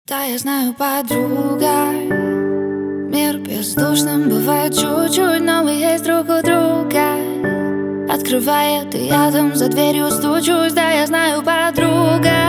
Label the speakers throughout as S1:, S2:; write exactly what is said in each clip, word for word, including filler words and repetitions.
S1: Да, я знаю, подруга, мир бездушным бывает чуть-чуть, но мы есть друг у друга. Открывает, и я там за дверью стучусь. Да, я знаю, подруга,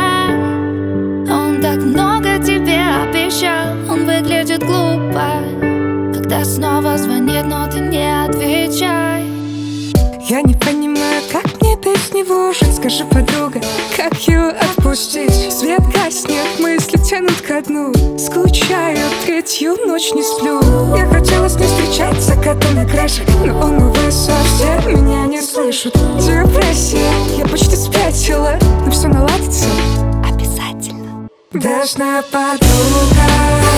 S1: он так много тебе обещал. Он выглядит глупо, когда снова звонит, но ты не отвечай.
S2: Я не понимаю, как мне без него жить. Скажи, подруга, как его отпустить? Свет гаснет, мысли тянут ко дну. Скучаю, третью ночь не сплю. Я хотела с ним встречаться, кота на крыше, но он, увы, совсем меня не слышит. Депрессия, я почти спятила, но все наладится обязательно. Дашная подруга,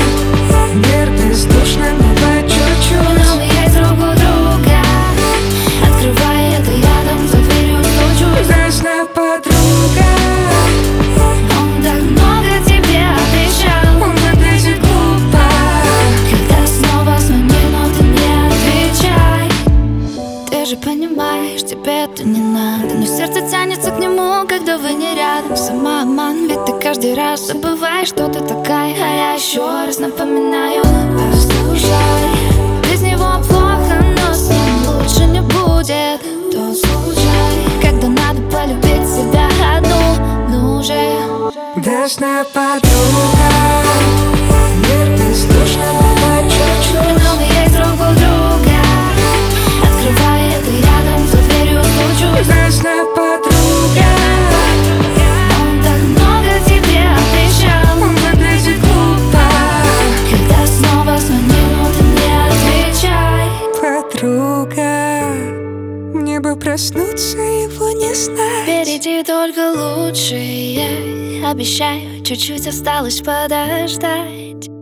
S2: мир бездушным бывает чуть-чуть,
S1: но мы есть друг у друга. Открывай это, я там за дверью стучусь.
S2: Дашная подруга,
S1: он так много тебе обещал.
S2: он выглядит глупо,
S1: когда снова звонит, но ты не отвечай. Ты же понимаешь, тебе это не надо, но сердце тянется к нему, когда вы не рядом. Самообман, ведь ты каждый раз забываешь, что ты такая. А я еще раз напоминаю: послушай, без него плохо, но с ним лучше не будет. Тот случай, когда надо полюбить себя одну. Ну же,
S2: дашная подруга, мир бездушным бывает чуть-чуть,
S1: но мы есть друг у друга. Открывай это, рядом за дверью стучусь.
S2: дашная подруга,
S1: Он так много тебе обещал.
S2: он выглядит глупо,
S1: Когда снова звонит, но ты не отвечай.
S2: подруга, мне бы проснуться, его не знать.
S1: Впереди только лучшее, обещаю, чуть-чуть осталось подождать.